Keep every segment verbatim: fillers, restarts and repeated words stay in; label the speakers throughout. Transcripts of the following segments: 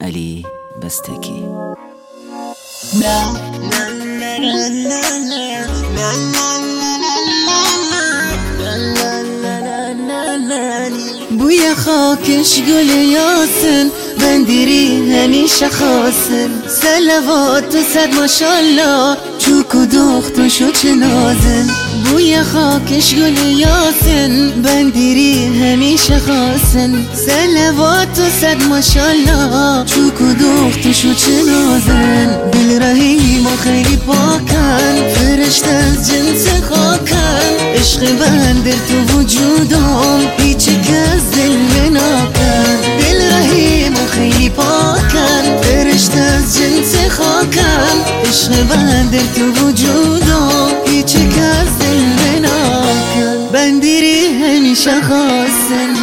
Speaker 1: علی بستگی. بوی خاکش گل یاسن بندیری همیشه خاسن سلوات و صد ماشالله چوک و دخت و شو چه نازن. بوی خاکش گل یاسن بندیری همیشه خاسن سلوات و صد ماشالله چوک و دخت و شو چه نازن. دل رحیم و خیلی پاکن فرشته از جنس خاکن عشق بندر تو وجودم هیچ کس دل مناکن. دل رحیم و خیلی پاکن فرشته از جنس خاکن عشق بندر تو وجودم هیچ کس دل مناکن. بندیری همیشه خواستن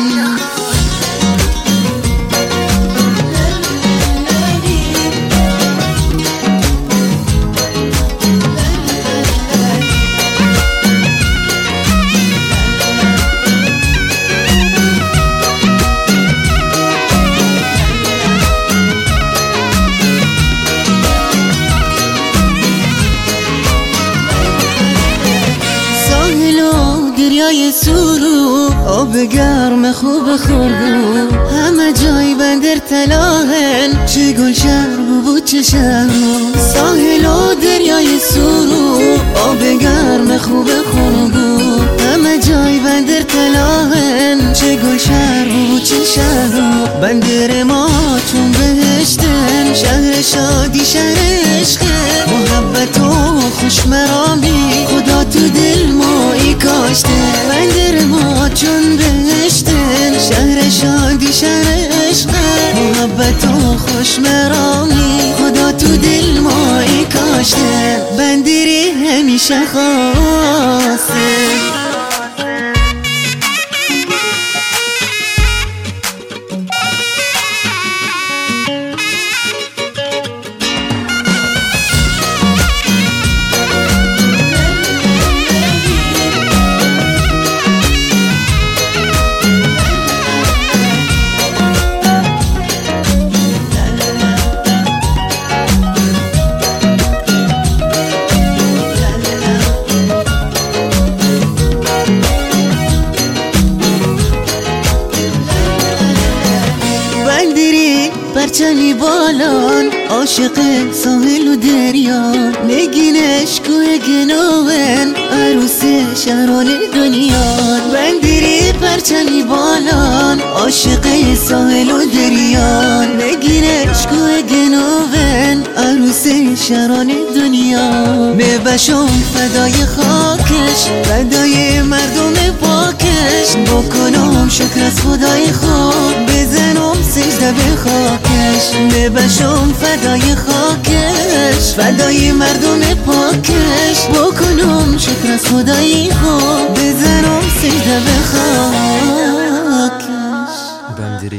Speaker 1: دریای سورو آب گرم خوب خوردو همه جای بندر تلاهن چه گل شهر بود چه شهر. ساحل و دریای سورو آب گرم خوب خوردو همه جای بندر تلاهن چه گل شهر بود چه شهر. بندر ما چون بهشتن شهر شادی شهر عشق محبت و خوش مرامی خدا تو دل ما ای کاشته. بندر ما چون بهشتن شهر شادی شهر عشق محبت و خوش مرامی خدا تو دل ما ای کاشته. بندری همیشه خواسته پرچمی بالان عاشق ساحل و دریا نگینش کوه گناون عروس شهران دنیا. بندری پرچمی بالان عاشق ساحل و دریا نگینش کوه گناون عروس شهران دنیا. ببشم فدای خاکش فدای مردم پاکش بکنم شکر از خدای خوب بزنم سجده به خاکش. ببشم فدای خاکش فدای مردم پاکش بکنم شکر از خدای خوب بزنم سجده به خاکش.